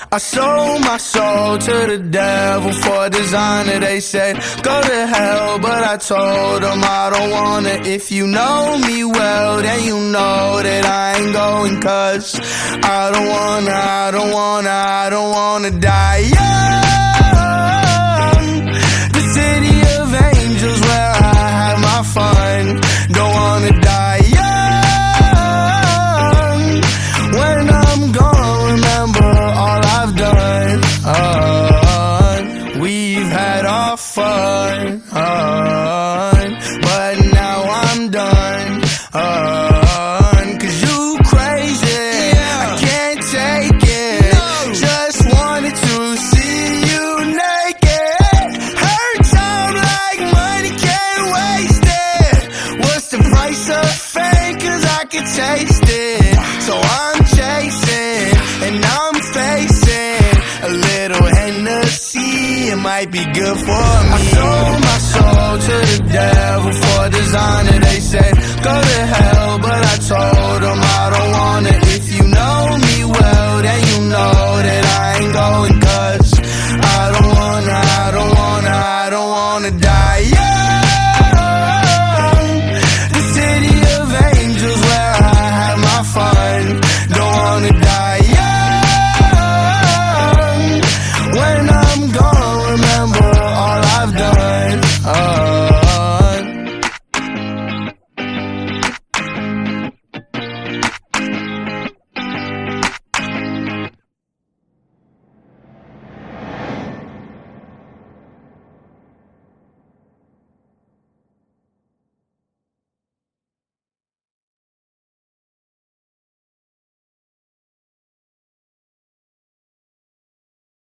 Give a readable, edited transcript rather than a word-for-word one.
I sold my soul to the devil for designer. They said, go to hell, but I told them I don't wanna. If you know me well, then you know that I ain't going, cause I don't wanna die young. The city of angels where I have my fun. Don't wanna die young. When I'm gone, remember all I've done. We've had our fun, but now I'm done. Cause you crazy, I can't take it. Just wanted to see you naked. Hurts out like money, can't waste it. What's the price of fame? Cause I can taste it. So I'm chasing and I'm facing a little Hennessy. It might be good for me. I sold my soul to the devil for designer. They said, go to hell, but I told them I don't want it.